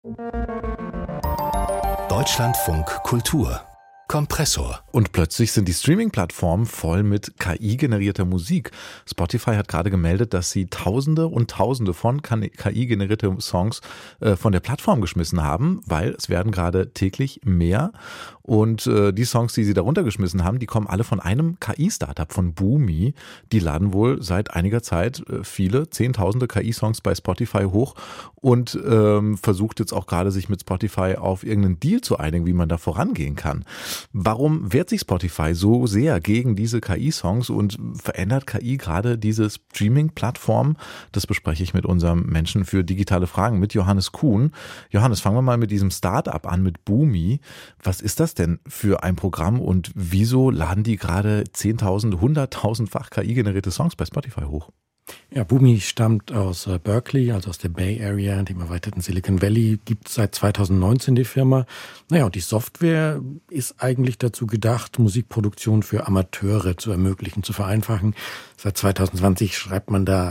Deutschlandfunk Kultur Kompressor. Und plötzlich sind die Streaming-Plattformen voll mit KI-generierter Musik. Spotify hat gerade gemeldet, dass sie Tausende und Tausende von KI-generierte Songs von der Plattform geschmissen haben, weil es werden gerade täglich mehr. Und die Songs, die sie da runtergeschmissen haben, die kommen alle von einem KI-Startup, von Boomy. Die laden wohl seit einiger Zeit viele, Zehntausende KI-Songs bei Spotify hoch und versucht jetzt auch gerade, sich mit Spotify auf irgendeinen Deal zu einigen, wie man da vorangehen kann. Warum wehrt sich Spotify so sehr gegen diese KI-Songs und verändert KI gerade diese Streaming-Plattform? Das bespreche ich mit unserem Menschen für digitale Fragen, mit Johannes Kuhn. Johannes, fangen wir mal mit diesem Start-up an, mit Boomy. Was ist das denn für ein Programm und wieso laden die gerade 10.000, 100.000-fach KI-generierte Songs bei Spotify hoch? Ja, Boomy stammt aus Berkeley, also aus der Bay Area, dem erweiterten Silicon Valley, gibt seit 2019 die Firma. Naja, und die Software ist eigentlich dazu gedacht, Musikproduktion für Amateure zu ermöglichen, zu vereinfachen. Seit 2020 schreibt man da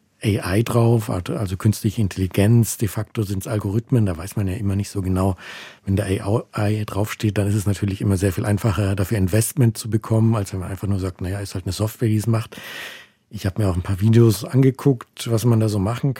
AI drauf, also künstliche Intelligenz. De facto sind es Algorithmen, da weiß man ja immer nicht so genau. Wenn da AI draufsteht, dann ist es natürlich immer sehr viel einfacher, dafür Investment zu bekommen, als wenn man einfach nur sagt, naja, ist halt eine Software, die es macht. Ich habe mir auch ein paar Videos angeguckt, was man da so machen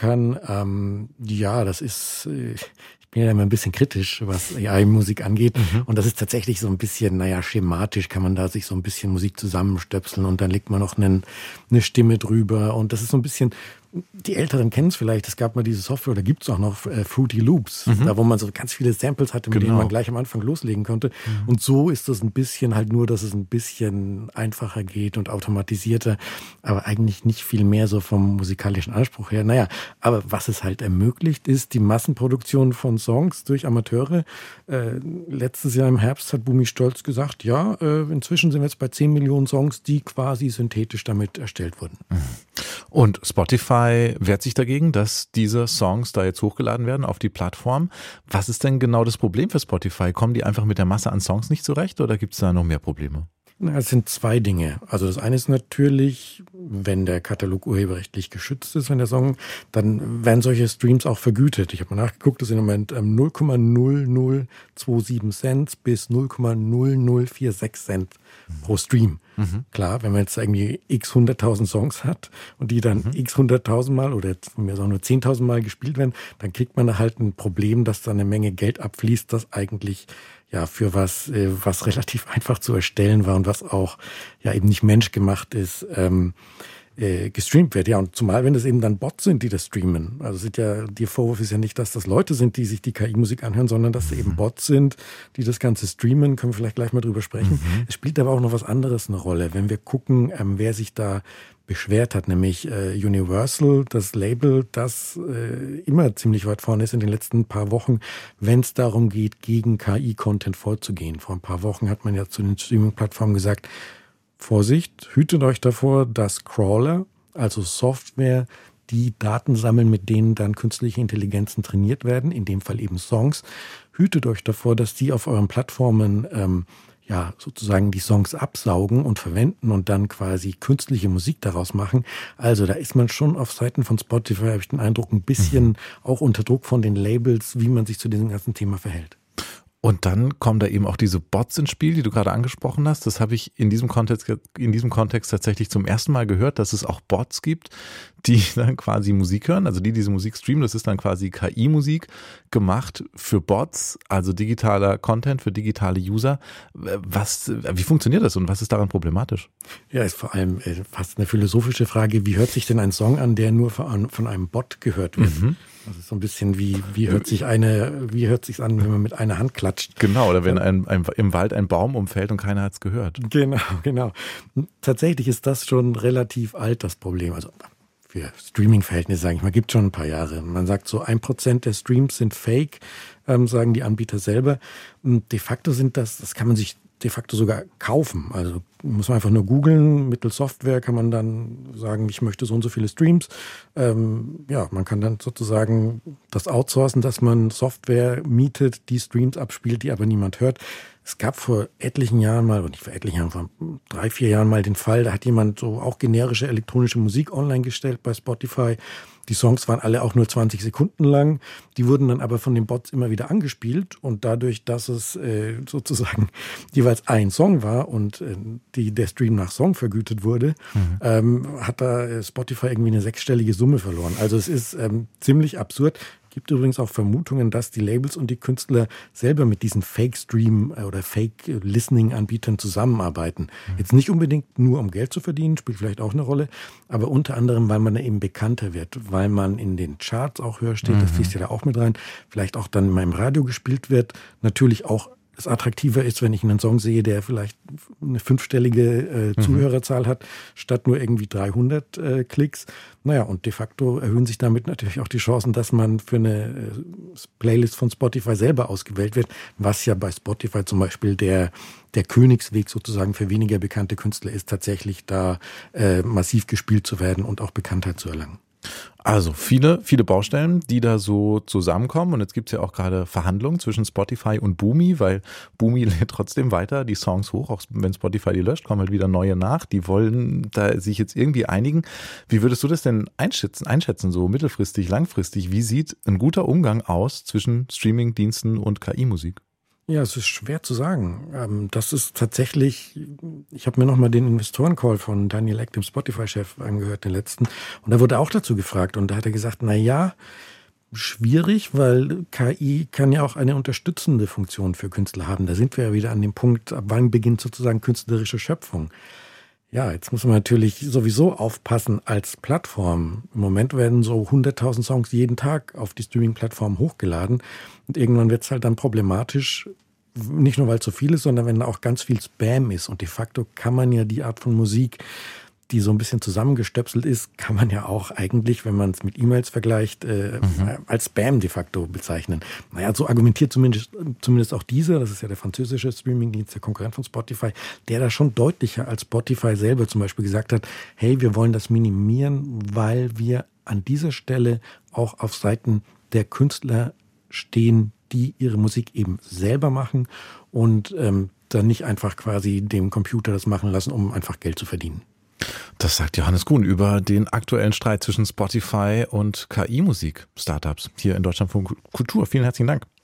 kann. Ja, das ist, ich bin ja immer ein bisschen kritisch, was AI-Musik angeht. Und das ist tatsächlich so ein bisschen, naja, schematisch kann man da sich so ein bisschen Musik zusammenstöpseln und dann legt man noch eine Stimme drüber. Und das ist so ein bisschen, die Älteren kennen es vielleicht, es gab mal diese Software, oder gibt es auch noch Fruity Loops, da wo man so ganz viele Samples hatte, mit denen man gleich am Anfang loslegen konnte. Und so ist das ein bisschen halt nur, dass es ein bisschen einfacher geht und automatisierter, aber eigentlich nicht viel mehr so vom musikalischen Anspruch her. Naja, aber was es halt ermöglicht, ist die Massenproduktion von Songs durch Amateure. Letztes Jahr im Herbst hat Boomy stolz gesagt, ja, inzwischen sind wir jetzt bei 10 Millionen Songs, die quasi synthetisch damit erstellt wurden. Und Spotify wehrt sich dagegen, dass diese Songs da jetzt hochgeladen werden auf die Plattform. Was ist denn genau das Problem für Spotify? Kommen die einfach mit der Masse an Songs nicht zurecht oder gibt es da noch mehr Probleme? Es sind zwei Dinge. Also das eine ist natürlich, wenn der Katalog urheberrechtlich geschützt ist, wenn der Song, dann werden solche Streams auch vergütet. Ich habe mal nachgeguckt, das sind im Moment 0,0027 Cent bis 0,0046 Cent pro Stream. Klar, wenn man jetzt irgendwie x 100.000 Songs hat und die dann x 100.000 Mal oder mir sagen nur 10.000 Mal gespielt werden, dann kriegt man da halt ein Problem, dass da eine Menge Geld abfließt, das eigentlich ja für was relativ einfach zu erstellen war und was auch ja eben nicht menschgemacht ist, gestreamt wird. Ja, und zumal, wenn das eben dann Bots sind, die das streamen. Also der Vorwurf ist ja nicht, dass das Leute sind, die sich die KI-Musik anhören, sondern dass es eben Bots sind, die das Ganze streamen. Können wir vielleicht gleich mal drüber sprechen. Es spielt aber auch noch was anderes eine Rolle. Wenn wir gucken, wer sich da beschwert hat, nämlich Universal, das Label, das immer ziemlich weit vorne ist in den letzten paar Wochen, wenn es darum geht, gegen KI-Content vorzugehen. Vor ein paar Wochen hat man ja zu den Streaming-Plattformen gesagt, Vorsicht, hütet euch davor, dass Crawler, also Software, die Daten sammeln, mit denen dann künstliche Intelligenzen trainiert werden, in dem Fall eben Songs, hütet euch davor, dass die auf euren Plattformen sozusagen die Songs absaugen und verwenden und dann quasi künstliche Musik daraus machen. Also da ist man schon auf Seiten von Spotify, habe ich den Eindruck, ein bisschen auch unter Druck von den Labels, wie man sich zu diesem ganzen Thema verhält. Und dann kommen da eben auch diese Bots ins Spiel, die du gerade angesprochen hast. Das habe ich in diesem Kontext tatsächlich zum ersten Mal gehört, dass es auch Bots gibt, die dann quasi Musik hören, also die diese Musik streamen. Das ist dann quasi KI-Musik gemacht für Bots, also digitaler Content für digitale User. Wie funktioniert das und was ist daran problematisch? Ja, ist vor allem fast eine philosophische Frage. Wie hört sich denn ein Song an, der nur von einem Bot gehört wird? Also so ein bisschen wie hört sich's an, wenn man mit einer Hand klatscht? Genau, oder wenn im Wald ein Baum umfällt und keiner hat's gehört. Genau. Tatsächlich ist das schon relativ alt, das Problem. Also für Streaming-Verhältnisse, sage ich mal, gibt schon ein paar Jahre. Man sagt so 1% der Streams sind fake, sagen die Anbieter selber. Und de facto das kann man sich de facto sogar kaufen. Also muss man einfach nur googeln, mittels Software kann man dann sagen, ich möchte so und so viele Streams. Man kann dann sozusagen das outsourcen, dass man Software mietet, die Streams abspielt, die aber niemand hört. Es gab vor etlichen Jahren mal, und nicht vor etlichen Jahren, vor 3-4 Jahren mal den Fall, da hat jemand so auch generische elektronische Musik online gestellt bei Spotify. Die Songs waren alle auch nur 20 Sekunden lang. Die wurden dann aber von den Bots immer wieder angespielt. Und dadurch, dass es sozusagen jeweils ein Song war und der Stream nach Song vergütet wurde, hat da Spotify irgendwie eine 6-stellige Summe verloren. Also es ist ziemlich absurd. Gibt übrigens auch Vermutungen, dass die Labels und die Künstler selber mit diesen Fake-Stream- oder Fake-Listening-Anbietern zusammenarbeiten. Jetzt nicht unbedingt nur, um Geld zu verdienen, spielt vielleicht auch eine Rolle, aber unter anderem, weil man da eben bekannter wird, weil man in den Charts auch höher steht, das fließt ja da auch mit rein, vielleicht auch dann mal im Radio gespielt wird, natürlich auch es attraktiver ist, wenn ich einen Song sehe, der vielleicht eine 5-stellige Zuhörerzahl hat, statt nur irgendwie 300 Klicks. Naja, und de facto erhöhen sich damit natürlich auch die Chancen, dass man für eine Playlist von Spotify selber ausgewählt wird, was ja bei Spotify zum Beispiel der Königsweg sozusagen für weniger bekannte Künstler ist, tatsächlich da massiv gespielt zu werden und auch Bekanntheit zu erlangen. Also viele, viele Baustellen, die da so zusammenkommen. Und jetzt gibt es ja auch gerade Verhandlungen zwischen Spotify und Boomi, weil Boomi lädt trotzdem weiter die Songs hoch. Auch wenn Spotify die löscht, kommen halt wieder neue nach. Die wollen da sich jetzt irgendwie einigen. Wie würdest du das denn einschätzen, so mittelfristig, langfristig? Wie sieht ein guter Umgang aus zwischen Streamingdiensten und KI-Musik? Ja, es ist schwer zu sagen. Das ist tatsächlich, ich habe mir nochmal den Investoren-Call von Daniel Ek, dem Spotify-Chef, angehört, den letzten. Und da wurde er auch dazu gefragt. Und da hat er gesagt, schwierig, weil KI kann ja auch eine unterstützende Funktion für Künstler haben. Da sind wir ja wieder an dem Punkt, ab wann beginnt sozusagen künstlerische Schöpfung. Ja, jetzt muss man natürlich sowieso aufpassen als Plattform. Im Moment werden so 100.000 Songs jeden Tag auf die Streaming-Plattform hochgeladen. Und irgendwann wird es halt dann problematisch, nicht nur weil es so viel ist, sondern wenn da auch ganz viel Spam ist. Und de facto kann man ja die Art von Musik, die so ein bisschen zusammengestöpselt ist, kann man ja auch eigentlich, wenn man es mit E-Mails vergleicht, als Spam de facto bezeichnen. Naja, so argumentiert zumindest auch dieser, das ist ja der französische Streamingdienst, der Konkurrent von Spotify, der da schon deutlicher als Spotify selber zum Beispiel gesagt hat, hey, wir wollen das minimieren, weil wir an dieser Stelle auch auf Seiten der Künstler stehen, die ihre Musik eben selber machen und dann nicht einfach quasi dem Computer das machen lassen, um einfach Geld zu verdienen. Das sagt Johannes Kuhn über den aktuellen Streit zwischen Spotify und KI-Musik-Startups hier in Deutschlandfunk Kultur. Vielen herzlichen Dank.